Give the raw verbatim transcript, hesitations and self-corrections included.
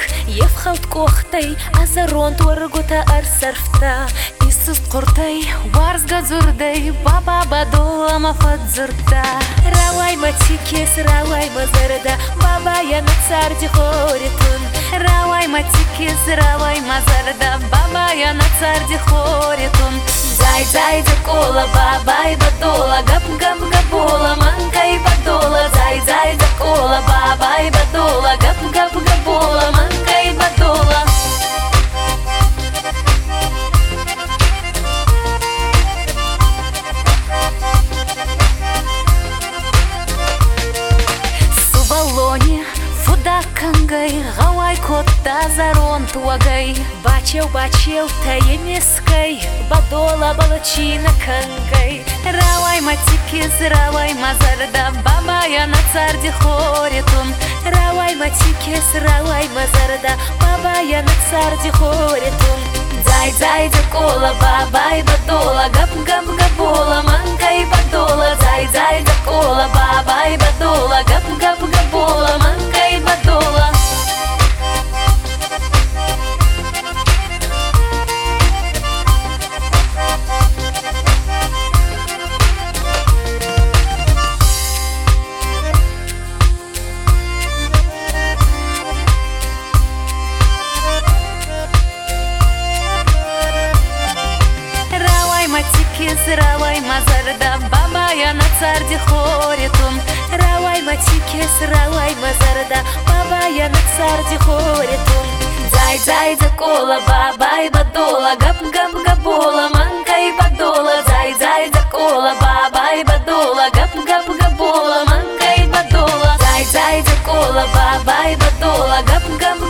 Евхалт кохтай, азарон туаргота арсарфта. Исус кортай, варс газурдай, баба бадола мафадзурта. Равай матикес, равай мазарда, баба я на царде хоритун. Равай матикес, равай мазарда, баба я на царде хоритун. Зай зай закола, бабай бадола, гап гап габола, манкай бадола. Зай зай закола, бабай бадола, гап гап габола, манкай бадола. Сувалоне фуда кангай, гавай кота зарон туагай. Бачел бачел таемескай, бадола балачина кангай. Равай матикис, равай мазарда, баба я на царде хоритун. Равай матикис, равай мазарда, баба я на царде хоритун. Зай зай закола, бабай бадола, гап гап габола, манкай бадола. Зай зай закола, бабай бадола, гап гап габола, манкай бадола. Равай мазарда, баба я на царде хоритун. Равай матикес, равай мазарда, баба я на царде хоритун. Зай зай закола, бабай бадола, гап гап габола, манкай бадола. Зай зай закола, бабай бадола, гап гап габола, манкай бадола. Зай зай закола, бабай бадола, гап гап